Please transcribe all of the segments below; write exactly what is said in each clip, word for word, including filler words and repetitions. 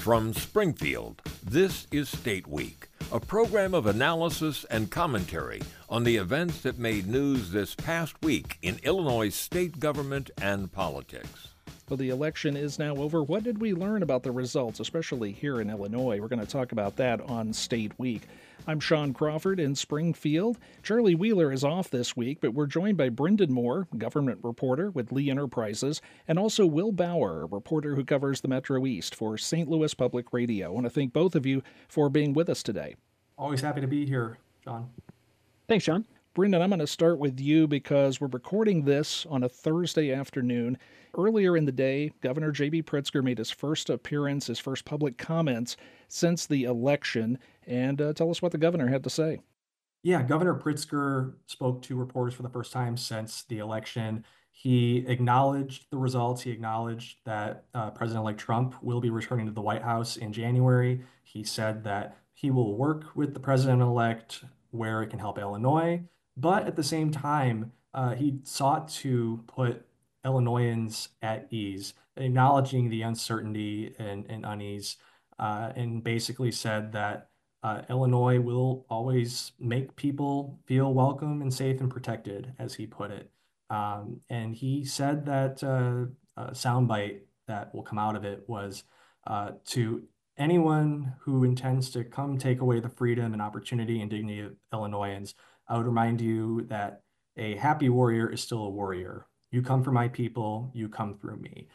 From Springfield, this is State Week, a program of analysis and commentary on the events that made news this past week in Illinois state government and politics. Well, the election is now over. What did we learn about the results, especially here in Illinois? We're going to talk about that on State Week. I'm Sean Crawford in Springfield. Charlie Wheeler is off this week, but we're joined by Brendan Moore, government reporter with Lee Enterprises, and also Will Bauer, a reporter who covers the Metro East for Saint Louis Public Radio. I want to thank both of you for being with us today. Always happy to be here, Sean. Thanks, Sean. Brendan, I'm going to start with you because we're recording this on a Thursday afternoon. Earlier in the day, Governor J B. Pritzker made his first appearance, his first public comments since the election. And uh, tell us what the governor had to say. Yeah, Governor Pritzker spoke to reporters for the first time since the election. He acknowledged the results. He acknowledged that uh, President-elect Trump will be returning to the White House in January. He said that he will work with the president-elect where it can help Illinois. But at the same time, uh, he sought to put Illinoisans at ease, acknowledging the uncertainty and, and unease, uh, and basically said that uh, Illinois will always make people feel welcome and safe and protected, as he put it. Um, and he said that uh, a soundbite that will come out of it was uh, to anyone who intends to come take away the freedom and opportunity and dignity of Illinoisans, I would remind you that a happy warrior is still a warrior. You come for my people, you come through me.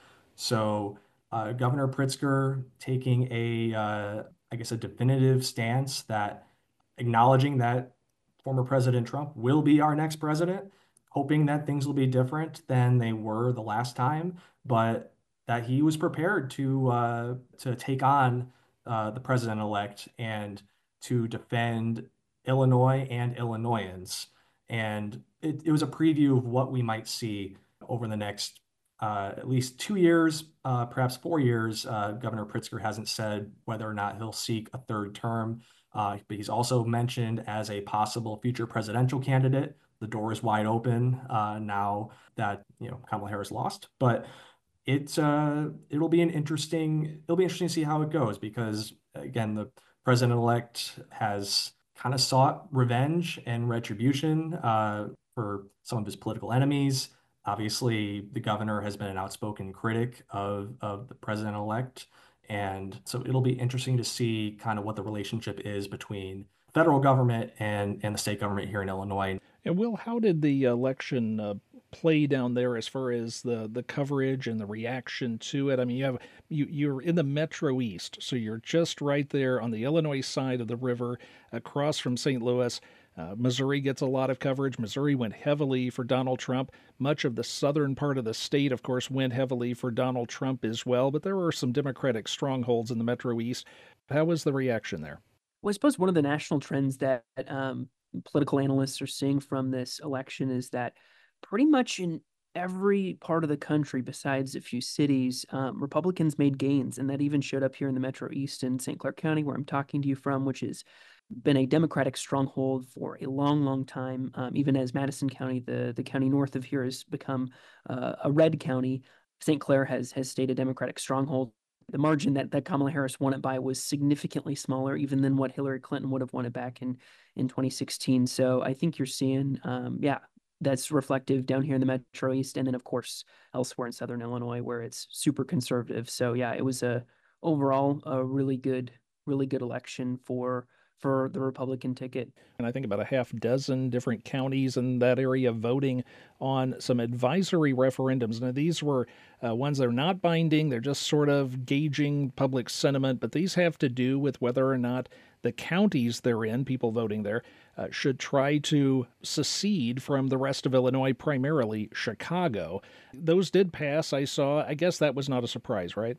So uh, Governor Pritzker taking a, uh, I guess, a definitive stance that acknowledging that former President Trump will be our next president, hoping that things will be different than they were the last time, but that he was prepared to uh, to take on uh, the president-elect and to defend Illinois and Illinoisans. And it, it was a preview of what we might see over the next uh, at least two years, uh, perhaps four years. Uh, Governor Pritzker hasn't said whether or not he'll seek a third term, uh, but he's also mentioned as a possible future presidential candidate. The door is wide open uh, now that you know Kamala Harris lost, but it's uh, it'll be an interesting it'll be interesting to see how it goes because again the president-elect has kind of sought revenge and retribution uh, for some of his political enemies. Obviously, the governor has been an outspoken critic of, of the president-elect. And so it'll be interesting to see kind of what the relationship is between federal government and, and the state government here in Illinois. And Will, how did the election uh, play down there as far as the, the coverage and the reaction to it? I mean, you have you you're in the Metro East, so you're just right there on the Illinois side of the river, across from Saint Louis. Uh, Missouri gets a lot of coverage. Missouri went heavily for Donald Trump. Much of the southern part of the state, of course, went heavily for Donald Trump as well. But there were some Democratic strongholds in the Metro East. How was the reaction there? Well, I suppose one of the national trends that um, political analysts are seeing from this election is that pretty much in every part of the country, besides a few cities, um, Republicans made gains. And that even showed up here in the Metro East in Saint Clair County, where I'm talking to you from, which has been a Democratic stronghold for a long, long time. Um, even as Madison County, the, the county north of here, has become uh, a red county, Saint Clair has, has stayed a Democratic stronghold. The margin that, that Kamala Harris won it by was significantly smaller even than what Hillary Clinton would have won it back in, in twenty sixteen. So I think you're seeing, um, yeah, that's reflective down here in the Metro East. And then, of course, elsewhere in Southern Illinois, where it's super conservative. So, yeah, it was a overall a really good, really good election for for the Republican ticket. And I think about a half dozen different counties in that area voting on some advisory referendums. Now, these were uh, ones that are not binding. They're just sort of gauging public sentiment, but these have to do with whether or not the counties they're in, people voting there, uh, should try to secede from the rest of Illinois, primarily Chicago. Those did pass, I saw. I guess that was not a surprise, right?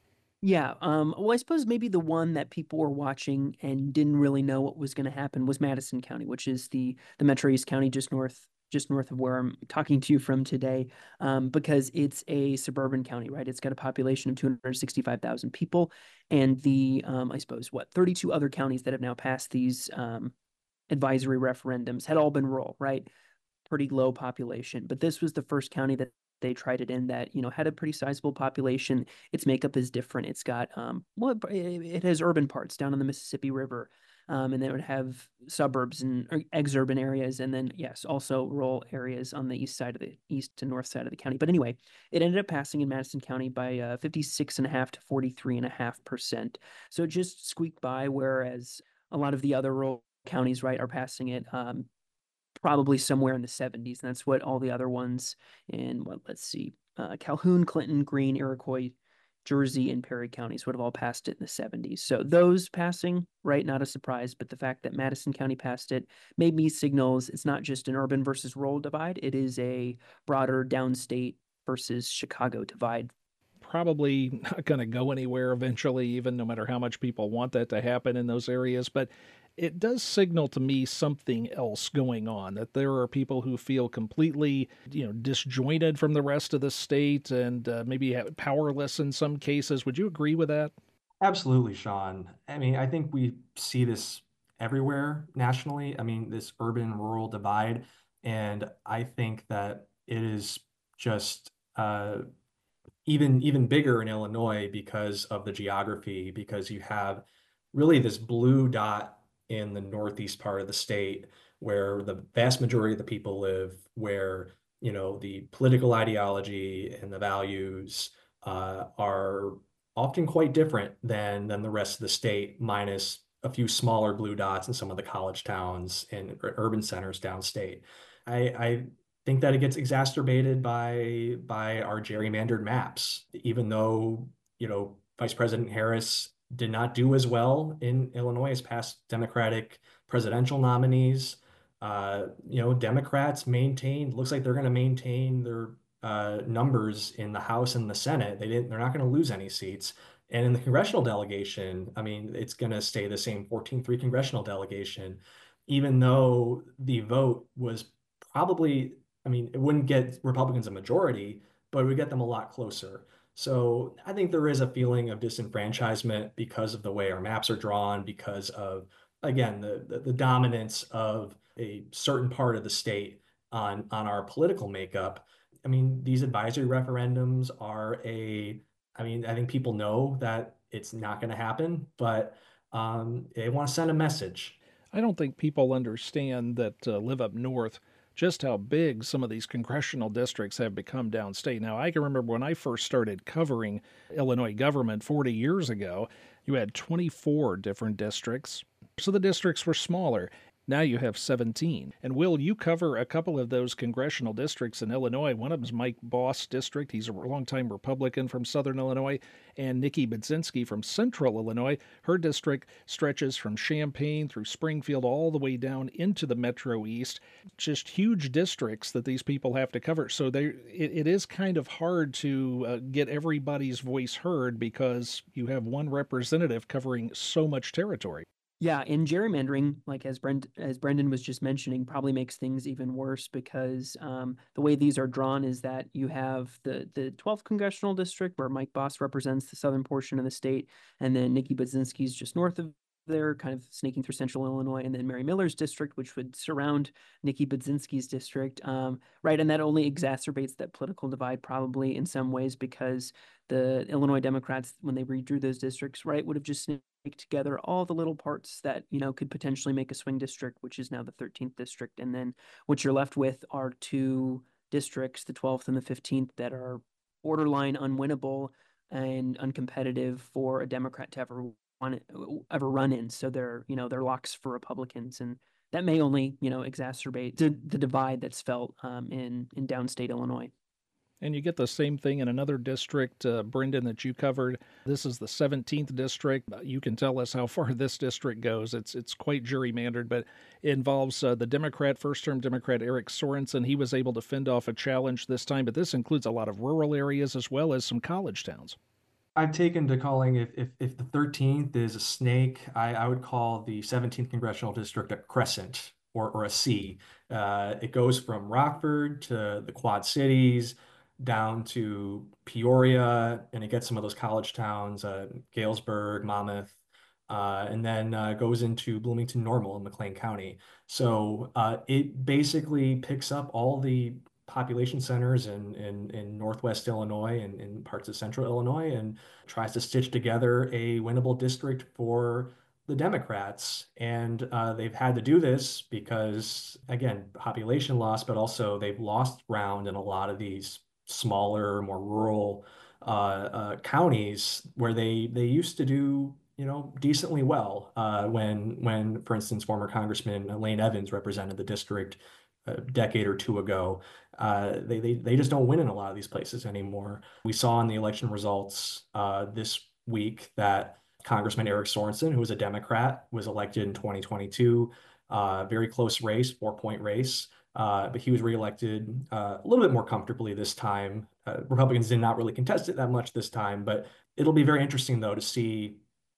Yeah, um, well, I suppose maybe the one that people were watching and didn't really know what was going to happen was Madison County, which is the the Metro East County just north just north of where I'm talking to you from today, um, because it's a suburban county, right? It's got a population of two hundred sixty-five thousand people, and the um, I suppose what thirty-two other counties that have now passed these um, advisory referendums had all been rural, right? Pretty low population, but this was the first county that they tried it in that, you know, had a pretty sizable population. Its makeup is different. It's got, um, well, it, it has urban parts down on the Mississippi River. Um, and then it would have suburbs and exurban areas, and then yes, also rural areas on the east side of the east to north side of the county. But anyway, it ended up passing in Madison County by uh, fifty-six and a half to forty-three and a half percent. So it just squeaked by, whereas a lot of the other rural counties, right, are passing it um, probably somewhere in the seventies. And that's what all the other ones in what, let's see, uh, Calhoun, Clinton, Greene, Iroquois, Jersey, and Perry counties would have all passed it in the seventies. So those passing, right, not a surprise, but the fact that Madison County passed it made me signals it's not just an urban versus rural divide, it is a broader downstate versus Chicago divide. Probably not going to go anywhere eventually, even no matter how much people want that to happen in those areas. But it does signal to me something else going on, that there are people who feel completely, you know, disjointed from the rest of the state and uh, maybe powerless in some cases. Would you agree with that? Absolutely, Sean. I mean, I think we see this everywhere nationally. I mean, this urban rural divide. And I think that it is just uh, even even bigger in Illinois because of the geography, because you have really this blue dot in the northeast part of the state where the vast majority of the people live, where, you know, the political ideology and the values uh, are often quite different than than the rest of the state, minus a few smaller blue dots in some of the college towns and urban centers downstate. I, I think that it gets exacerbated by by our gerrymandered maps, even though, you know, Vice President Harris did not do as well in Illinois as past Democratic presidential nominees. Uh, you know, Democrats maintained, looks like they're going to maintain their uh, numbers in the House and the Senate. They didn't, they're not going to lose any seats. And in the congressional delegation, I mean, it's going to stay the same fourteen three congressional delegation, even though the vote was probably, I mean, it wouldn't get Republicans a majority, but it would get them a lot closer. So I think there is a feeling of disenfranchisement because of the way our maps are drawn, because of, again, the, the, the dominance of a certain part of the state on, on our political makeup. I mean, these advisory referendums are a, I mean, I think people know that it's not going to happen, but um, they want to send a message. I don't think people understand that uh, live up north just how big some of these congressional districts have become downstate. Now, I can remember when I first started covering Illinois government forty years ago, you had twenty-four different districts. So the districts were smaller. Now you have seventeen. And Will, you cover a couple of those congressional districts in Illinois. One of them is Mike Boss district. He's a longtime Republican from Southern Illinois. And Nikki Budzinski from Central Illinois. Her district stretches from Champaign through Springfield all the way down into the Metro East. Just huge districts that these people have to cover. So they, it, it is kind of hard to uh, get everybody's voice heard because you have one representative covering so much territory. Yeah, and gerrymandering, like as Brent as Brendan was just mentioning, probably makes things even worse because um, the way these are drawn is that you have the the twelfth congressional district where Mike Boss represents the southern portion of the state, and then Nikki Budzinski is just north of there, kind of snaking through central Illinois, and then Mary Miller's district, which would surround Nikki Budzinski's district, um, right? And that only exacerbates that political divide probably in some ways because the Illinois Democrats, when they redrew those districts, right, would have just together all the little parts that, you know, could potentially make a swing district, which is now the thirteenth district. And then what you're left with are two districts, the twelfth and the fifteenth, that are borderline unwinnable and uncompetitive for a Democrat to ever want ever run in. So they're, you know, they're locks for Republicans. And that may only, you know, exacerbate the, the divide that's felt um, in, in downstate Illinois. And you get the same thing in another district, uh, Brendan, that you covered. This is the seventeenth district. You can tell us how far this district goes. It's it's quite gerrymandered, but it involves uh, the Democrat, first-term Democrat Eric Sorensen. He was able to fend off a challenge this time, but this includes a lot of rural areas as well as some college towns. I've taken to calling, if if, if the thirteenth is a snake, I, I would call the seventeenth congressional district a crescent or, or a C. Uh, it goes from Rockford to the Quad Cities, down to Peoria, and it gets some of those college towns, uh, Galesburg, Monmouth, uh, and then uh, goes into Bloomington Normal in McLean County. So uh, it basically picks up all the population centers in, in, in Northwest Illinois and in parts of Central Illinois and tries to stitch together a winnable district for the Democrats. And uh, they've had to do this because, again, population loss, but also they've lost ground in a lot of these smaller, more rural uh, uh, counties where they they used to do, you know, decently well uh, when when, for instance, former Congressman Lane Evans represented the district a decade or two ago. Uh, they, they they just don't win in a lot of these places anymore. We saw in the election results uh, this week that Congressman Eric Sorensen, who was a Democrat, was elected in twenty twenty-two. Uh, very close race, four-point race. Uh, but he was reelected uh, a little bit more comfortably this time. Uh, Republicans did not really contest it that much this time, but it'll be very interesting, though, to see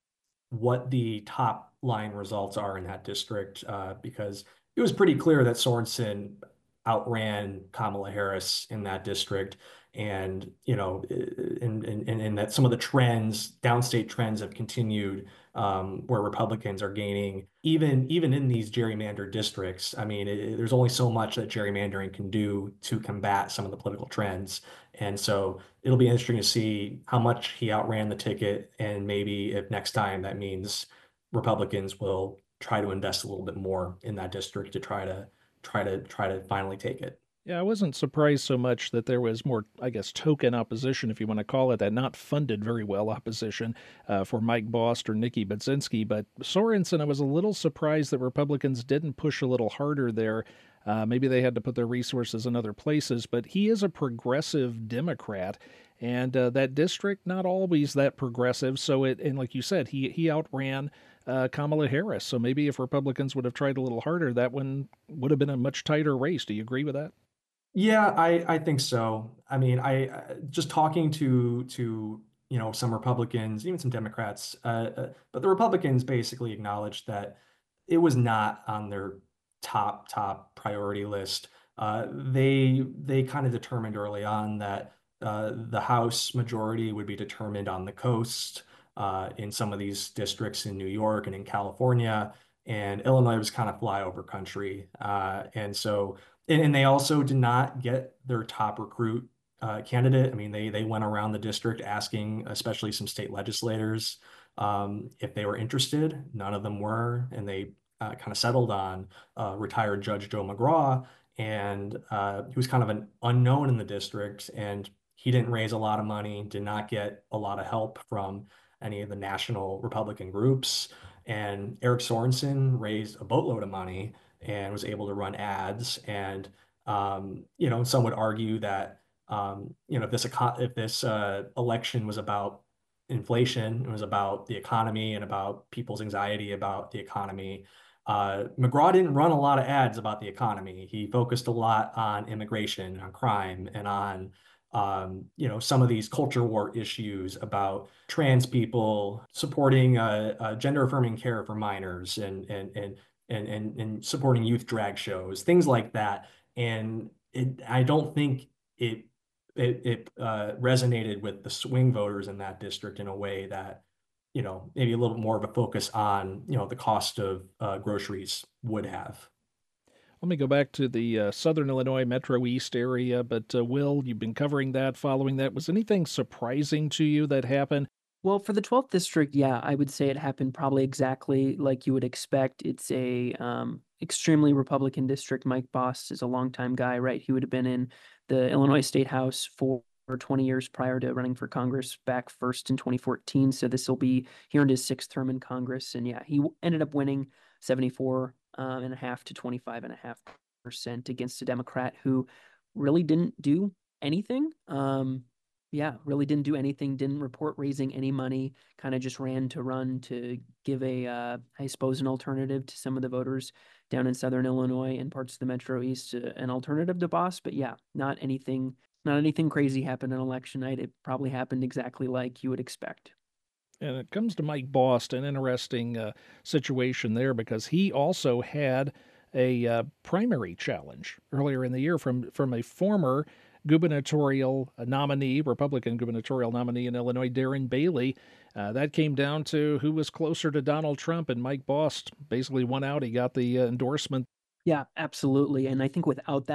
what the top line results are in that district, uh, because it was pretty clear that Sorensen outran Kamala Harris in that district. And, you know, and, and, and that some of the trends, downstate trends have continued um, where Republicans are gaining, even, even in these gerrymandered districts. I mean, it, there's only so much that gerrymandering can do to combat some of the political trends. And so it'll be interesting to see how much he outran the ticket, and maybe if next time that means Republicans will try to invest a little bit more in that district to try to try to try to finally take it. Yeah, I wasn't surprised so much that there was more, I guess, token opposition, if you want to call it that, not funded very well opposition uh, for Mike Bost or Nikki Budzinski. But Sorensen, I was a little surprised that Republicans didn't push a little harder there. Uh, maybe they had to put their resources in other places, but he is a progressive Democrat, and uh, that district not always that progressive. So it, and like you said, he he outran uh, Kamala Harris. So maybe if Republicans would have tried a little harder, that one would have been a much tighter race. Do you agree with that? Yeah, I I think so. I mean, I uh, just talking to to you know some Republicans, even some Democrats, uh, uh, but the Republicans basically acknowledged that it was not on their top top priority list. Uh, they they kind of determined early on that uh, the House majority would be determined on the coast uh, in some of these districts in New York and in California, and Illinois was kind of flyover country, uh, and so. And, and they also did not get their top recruit uh, candidate. I mean, they they went around the district asking, especially some state legislators, um, if they were interested. None of them were, and they uh, kind of settled on uh, retired Judge Joe McGraw, and uh, he was kind of an unknown in the district, and he didn't raise a lot of money, did not get a lot of help from any of the national Republican groups. And Eric Sorensen raised a boatload of money and was able to run ads. And um, you know, some would argue that um, you know if this if this uh, election was about inflation, it was about the economy and about people's anxiety about the economy. Uh, McGraw didn't run a lot of ads about the economy. He focused a lot on immigration, on crime, and on um, you know, some of these culture war issues about trans people, supporting uh, uh, gender affirming care for minors, and and and and and and supporting youth drag shows, things like that. And it, I don't think it it, it uh, resonated with the swing voters in that district in a way that, you know, maybe a little more of a focus on, you know, the cost of uh, groceries would have. Let me go back to the uh, Southern Illinois Metro East area. But uh, Will, you've been covering that, following that. Was anything surprising to you that happened? Well, for the twelfth district, yeah, I would say it happened probably exactly like you would expect. It's a um, extremely Republican district. Mike Bost is a longtime guy, right? He would have been in the Illinois State House for twenty years prior to running for Congress back first in twenty fourteen. So this will be, he earned his sixth term in Congress. And yeah, he ended up winning seventy-four um, and a half to twenty-five and a half percent against a Democrat who really didn't do anything. Um, yeah, really didn't do anything, didn't report raising any money, kind of just ran to run to give a, uh, I suppose, an alternative to some of the voters down in Southern Illinois and parts of the Metro East, uh, an alternative to Bost. But yeah, not anything, not anything crazy happened on election night. It probably happened exactly like you would expect. And it comes to Mike Bost, an interesting uh, situation there, because he also had a uh, primary challenge earlier in the year from from a former gubernatorial nominee, Republican gubernatorial nominee in Illinois, Darren Bailey. Uh, that came down to who was closer to Donald Trump, and Mike Bost basically won out. He got the uh, endorsement. Yeah, absolutely. And I think without that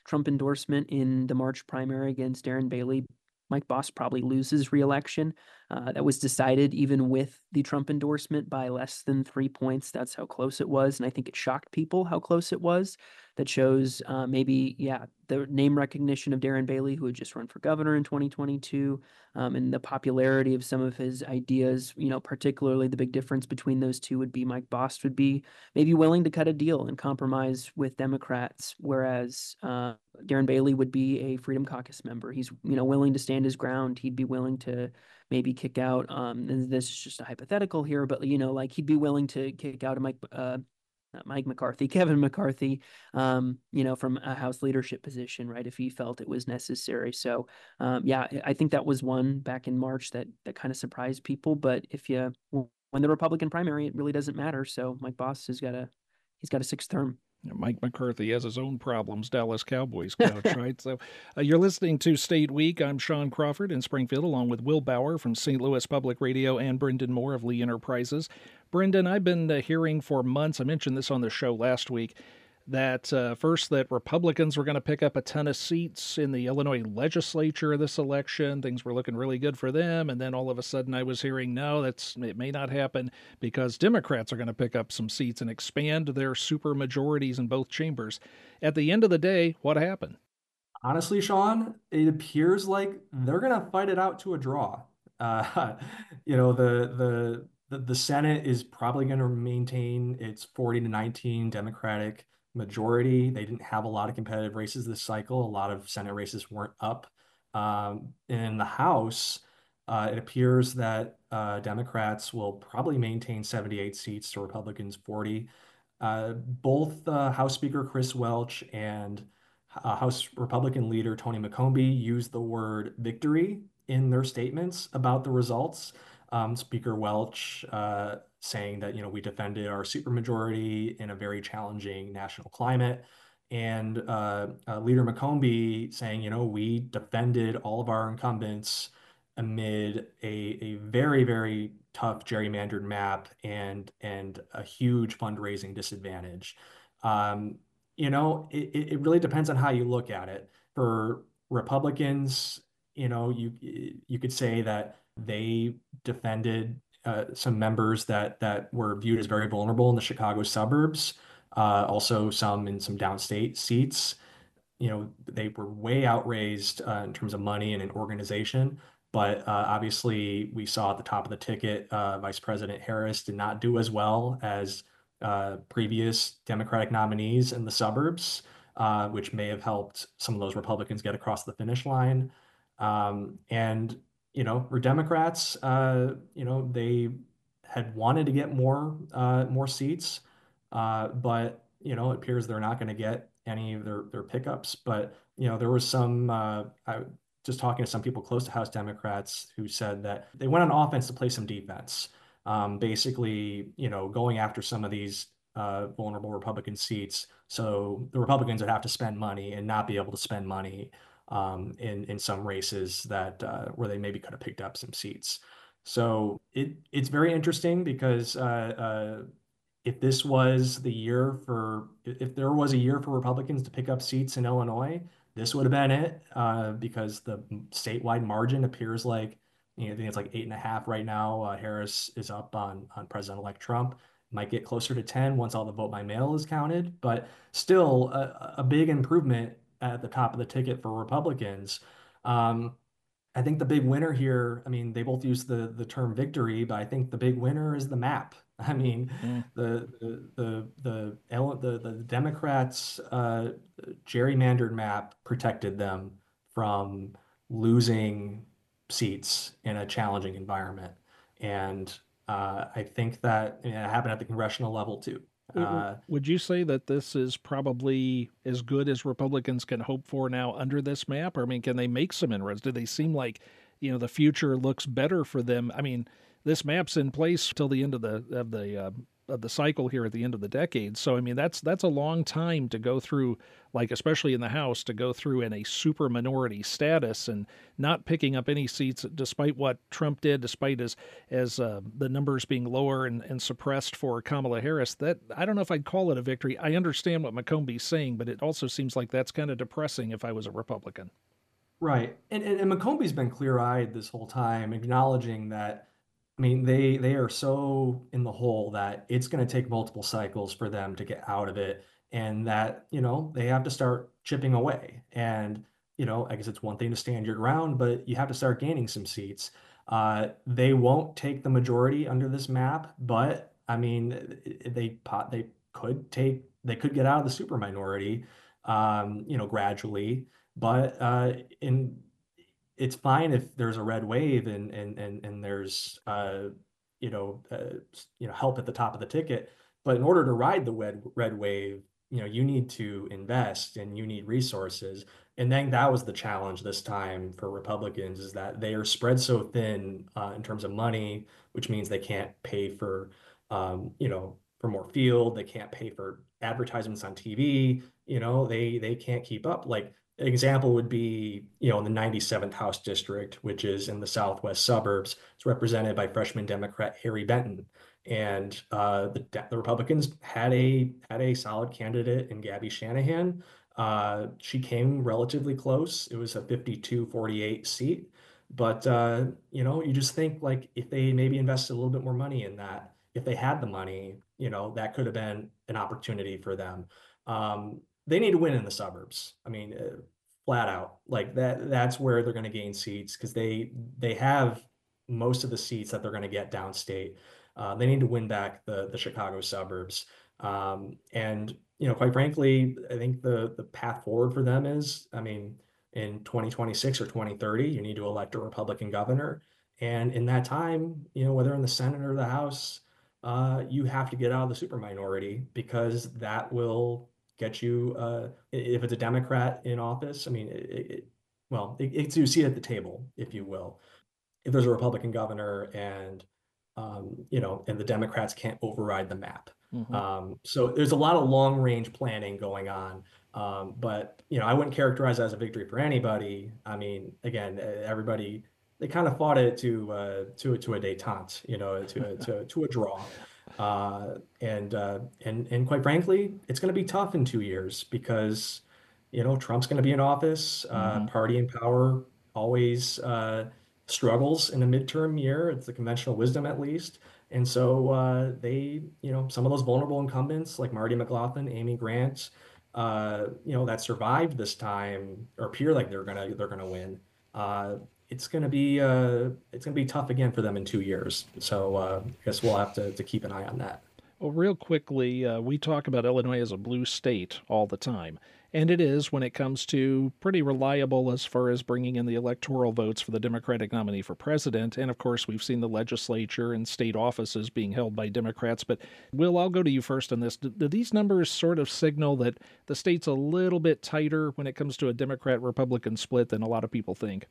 Trump endorsement in the March primary against Darren Bailey, Mike Bost probably loses re-election. Uh, that was decided even with the Trump endorsement by less than three points. That's how close it was. And I think it shocked people how close it was. That shows uh, maybe, yeah, the name recognition of Darren Bailey, who had just run for governor in twenty twenty-two, um, and the popularity of some of his ideas, you know, particularly the big difference between those two would be Mike Bost would be maybe willing to cut a deal and compromise with Democrats, whereas uh, Darren Bailey would be a Freedom Caucus member. He's, you know, willing to stand his ground. He'd be willing to maybe kick out, um, and this is just a hypothetical here, but, you know, like he'd be willing to kick out a Mike, uh, not Mike McCarthy, Kevin McCarthy, um, you know, from a House leadership position, right, if he felt it was necessary. So, um, yeah, I think that was one back in March that that kind of surprised people. But if you win the Republican primary, it really doesn't matter. So Mike Bost has got a he's got a sixth term. Mike McCarthy has his own problems, Dallas Cowboys coach, right? So uh, you're listening to State Week. I'm Sean Crawford in Springfield, along with Will Bauer from Saint Louis Public Radio and Brendan Moore of Lee Enterprises. Brendan, I've been uh, hearing for months, I mentioned this on the show last week, that uh, first that Republicans were going to pick up a ton of seats in the Illinois legislature this election. Things were looking really good for them. And then all of a sudden I was hearing, no, that's it may not happen because Democrats are going to pick up some seats and expand their super majorities in both chambers. At the end of the day, what happened? Honestly, Sean, it appears like they're going to fight it out to a draw. Uh, you know, the the the, the Senate is probably going to maintain its forty to nineteen Democratic majority. They didn't have a lot of competitive races this cycle. A lot of Senate races weren't up. Um, in the House, uh, it appears that uh, Democrats will probably maintain seventy-eight seats to Republicans forty. Uh, both uh, House Speaker Chris Welch and uh, House Republican leader Tony McCombie used the word victory in their statements about the results. Um, Speaker Welch uh, saying that, you know, we defended our supermajority in a very challenging national climate. And uh, uh, Leader McCombie saying, you know, we defended all of our incumbents amid a, a very, very tough gerrymandered map and and a huge fundraising disadvantage. Um, you know, it, it really depends on how you look at it. For Republicans, you know, you you could say that they defended uh, some members that that were viewed as very vulnerable in the Chicago suburbs, uh, also some in some downstate seats. You know, they were way outraised uh, in terms of money and in organization. But uh, obviously, we saw at the top of the ticket, uh, Vice President Harris did not do as well as uh, previous Democratic nominees in the suburbs, uh, which may have helped some of those Republicans get across the finish line. Um, and, you know, for Democrats, uh, you know, they had wanted to get more uh, more seats, uh, but, you know, it appears they're not going to get any of their, their pickups. But, you know, there was some, uh, I, just talking to some people close to House Democrats who said that they went on offense to play some defense, um, basically, you know, going after some of these uh, vulnerable Republican seats. So the Republicans would have to spend money and not be able to spend money um, in in some races that uh, where they maybe could have picked up some seats. So it it's very interesting because uh, uh, if this was the year for if there was a year for Republicans to pick up seats in Illinois, this would have been it uh, because the statewide margin appears like, you know, I think it's like eight and a half right now. Uh, Harris is up on on President-elect Trump. Might get closer to ten once all the vote by mail is counted, but still a, a big improvement at the top of the ticket for Republicans. Um, I think the big winner here, I mean, they both use the the term victory, but I think the big winner is the map. I mean, Mm. the the the the the, the Democrats' uh, gerrymandered map protected them from losing seats in a challenging environment, and uh, I think that, you know, it happened at the congressional level too. Uh, Would you say that this is probably as good as Republicans can hope for now under this map? Or, I mean, can they make some inroads? Do they seem like, you know, the future looks better for them? I mean, this map's in place till the end of the of the uh, of the cycle here at the end of the decade. So I mean, that's that's a long time to go through, like especially in the House, to go through in a super minority status and not picking up any seats, despite what Trump did, despite as as uh, the numbers being lower and, and suppressed for Kamala Harris. That I don't know if I'd call it a victory. I understand what McCombie's saying, but it also seems like that's kind of depressing if I was a Republican. Right. And, and and McCombie's been clear-eyed this whole time, acknowledging that, I mean, they they are so in the hole that it's going to take multiple cycles for them to get out of it, and that, you know, they have to start chipping away. And, you know, I guess it's one thing to stand your ground, but you have to start gaining some seats. Uh, they won't take the majority under this map, but I mean, they pot they could take they could get out of the super minority, um, you know, gradually. But uh, in it's fine if there's a red wave and and and and there's uh, you know uh, you know help at the top of the ticket. But in order to ride the red red wave, you know you need to invest and you need resources. And then that was the challenge this time for Republicans, is that they are spread so thin uh, in terms of money, which means they can't pay for um, you know for more field, they can't pay for advertisements on T V. You know they they can't keep up. Like, an example would be, you know, in the ninety-seventh House District, which is in the southwest suburbs. It's represented by freshman Democrat Harry Benton, and uh, the the Republicans had a had a solid candidate in Gabby Shanahan. Uh, she came relatively close. It was a fifty-two forty-eight seat, but uh, you know, you just think, like, if they maybe invested a little bit more money in that, if they had the money, you know, that could have been an opportunity for them. Um, they need to win in the suburbs. I mean, uh, flat out, like that. That's where they're going to gain seats, because they they have most of the seats that they're going to get downstate. Uh, they need to win back the the Chicago suburbs. Um, and you know, quite frankly, I think the the path forward for them is, I mean, in twenty twenty-six or twenty thirty, you need to elect a Republican governor. And in that time, you know, whether in the Senate or the House, uh, you have to get out of the super minority, because that will get you, uh, if it's a Democrat in office. I mean, it, it, well, it, it's you see it at the table, if you will. If there's a Republican governor, and um, you know, and the Democrats can't override the map. Mm-hmm. Um, so there's a lot of long range planning going on. Um, but you know, I wouldn't characterize it as a victory for anybody. I mean, again, everybody, they kind of fought it to uh, to to a détente, you know, to to to a draw. Uh, and uh, and and quite frankly, it's going to be tough in two years, because you know Trump's going to be in office. Uh, Mm-hmm. party in power always uh, struggles in a midterm year. It's the conventional wisdom, at least. And so uh, they, you know, some of those vulnerable incumbents like Marty McLaughlin, Amy Grant, uh, you know, that survived this time, or appear like they're gonna they're gonna win. Uh, it's gonna be uh, it's gonna be tough again for them in two years. So uh, I guess we'll have to to keep an eye on that. Well, real quickly, uh, we talk about Illinois as a blue state all the time. And it is, when it comes to pretty reliable as far as bringing in the electoral votes for the Democratic nominee for president. And of course, we've seen the legislature and state offices being held by Democrats. But Will, I'll go to you first on this. Do, do these numbers sort of signal that the state's a little bit tighter when it comes to a Democrat-Republican split than a lot of people think?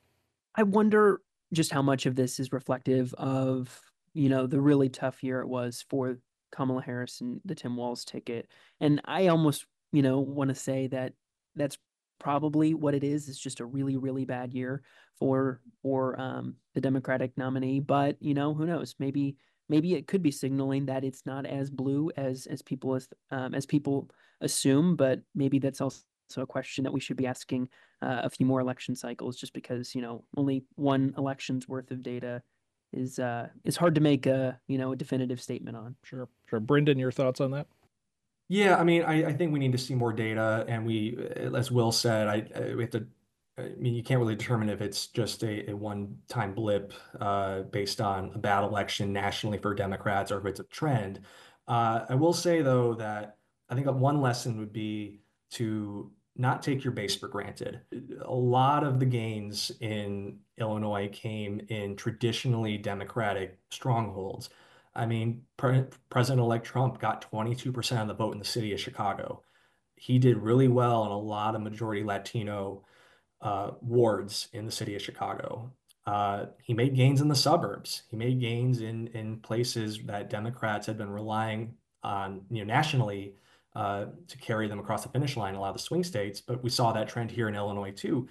I wonder just how much of this is reflective of, you know, the really tough year it was for Kamala Harris and the Tim Walz ticket. And I almost, you know, want to say that that's probably what it is. It's just a really, really bad year for for um, the Democratic nominee. But, you know, who knows? Maybe maybe it could be signaling that it's not as blue as as people as um, as people assume. But maybe that's also a question that we should be asking uh, a few more election cycles, just because, you know, only one election's worth of data is uh is hard to make a, you know, a definitive statement on. Sure, sure. Brendan, your thoughts on that? Yeah, I mean, I, I think we need to see more data, and we, as Will said, I, I we have to. I mean, you can't really determine if it's just a, a one-time blip uh, based on a bad election nationally for Democrats, or if it's a trend. Uh, I will say, though, that I think one lesson would be to not take your base for granted. A lot of the gains in Illinois came in traditionally Democratic strongholds. I mean, Pre President-elect Trump got twenty-two percent of the vote in the city of Chicago. He did really well in a lot of majority Latino uh, wards in the city of Chicago. Uh, he made gains in the suburbs. He made gains in in places that Democrats had been relying on, you know, nationally uh, to carry them across the finish line, a lot of the swing states. But we saw that trend here in Illinois too.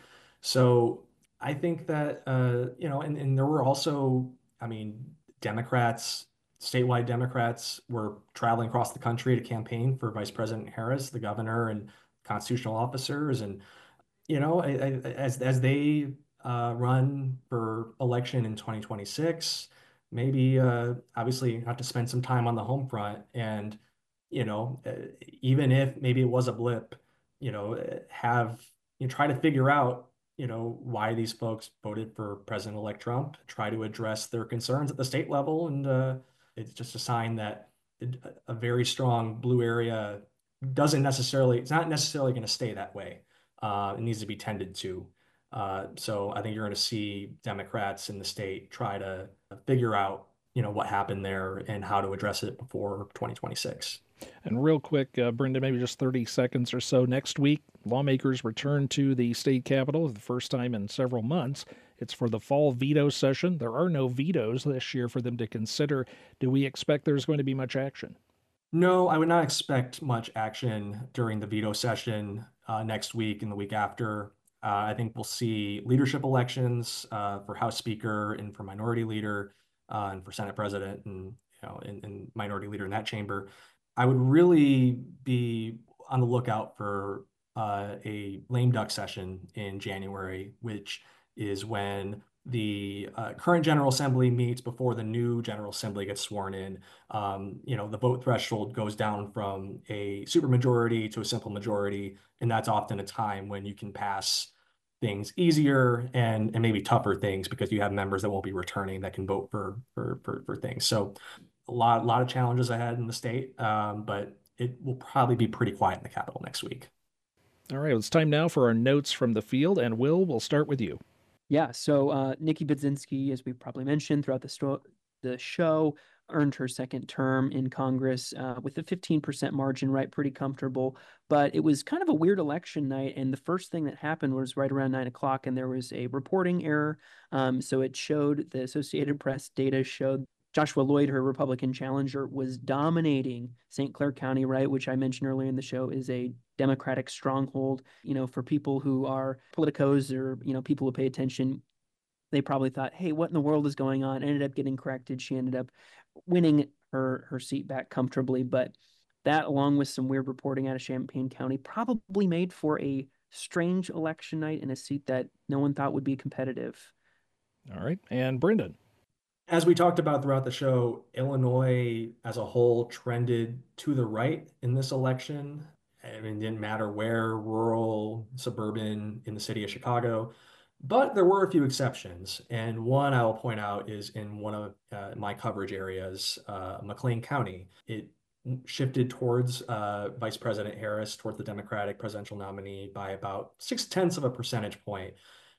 So I think that uh, you know, and, and there were also, I mean, Democrats, statewide Democrats were traveling across the country to campaign for Vice President Harris, the governor, and constitutional officers, and you know, I, I, as as they uh, run for election in twenty twenty-six, maybe uh, obviously have to spend some time on the home front, and you know, uh, even if maybe it was a blip, you know, uh, have you know, try to figure out, you know, why these folks voted for President-elect Trump, try to address their concerns at the state level, and uh, it's just a sign that a very strong blue area doesn't necessarily, it's not necessarily going to stay that way. Uh, it needs to be tended to. Uh, so I think you're going to see Democrats in the state try to figure out, you know, what happened there and how to address it before twenty twenty-six. And real quick, uh, Brenda, maybe just thirty seconds or so. Next week, lawmakers return to the state capitol for the first time in several months. It's for the fall veto session. There are no vetoes this year for them to consider. Do we expect there's going to be much action? No, I would not expect much action during the veto session uh, next week and the week after. Uh, I think we'll see leadership elections uh, for House Speaker and for Minority Leader uh, and for Senate President and, you know, and, and Minority Leader in that chamber. I would really be on the lookout for uh, a lame duck session in January, which is when the uh, current General Assembly meets before the new General Assembly gets sworn in. Um, you know, the vote threshold goes down from a supermajority to a simple majority, and that's often a time when you can pass things easier and and maybe tougher things because you have members that won't be returning that can vote for for for, for things. So a lot, a lot of challenges ahead in the state, um, but it will probably be pretty quiet in the Capitol next week. All right, it's time now for our notes from the field, and Will, we'll start with you. Yeah, so uh, Nikki Budzinski, as we probably mentioned throughout the, sto- the show, earned her second term in Congress uh, with a fifteen percent margin, right? Pretty comfortable. But it was kind of a weird election night. And the first thing that happened was right around nine o'clock, and there was a reporting error. Um, so it showed, the Associated Press data showed Joshua Lloyd, her Republican challenger, was dominating Saint Clair County, right, which I mentioned earlier in the show is a Democratic stronghold. You know, for people who are politicos or, you know, people who pay attention, they probably thought, hey, what in the world is going on? Ended up getting corrected. She ended up winning her, her seat back comfortably. But that, along with some weird reporting out of Champaign County, probably made for a strange election night in a seat that no one thought would be competitive. All right. And Brendan. As we talked about throughout the show, Illinois as a whole trended to the right in this election. I mean, it didn't matter where, rural, suburban, in the city of Chicago. But there were a few exceptions. And one I will point out is in one of uh, my coverage areas, uh, McLean County. It shifted towards uh, Vice President Harris, towards the Democratic presidential nominee by about six tenths of a percentage point.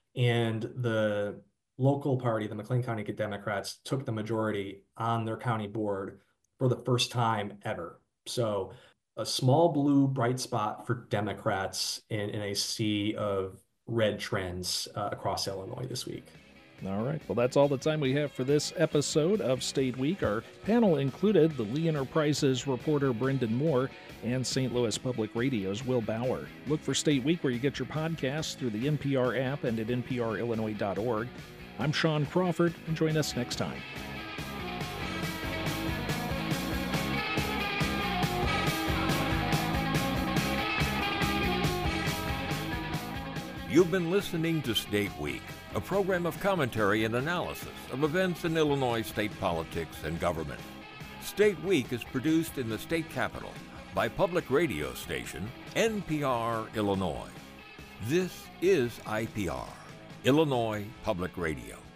And the local party, the McLean County Democrats, took the majority on their county board for the first time ever. So a small blue bright spot for Democrats in, in a sea of red trends uh, across Illinois this week. All right. Well, that's all the time we have for this episode of State Week. Our panel included the Lee Enterprises reporter Brendan Moore and Saint Louis Public Radio's Will Bauer. Look for State Week where you get your podcasts through the N P R app and at N P R Illinois dot org. I'm Sean Crawford, and join us next time. You've been listening to State Week, a program of commentary and analysis of events in Illinois state politics and government. State Week is produced in the state capitol by public radio station N P R Illinois. This is I P R, Illinois Public Radio.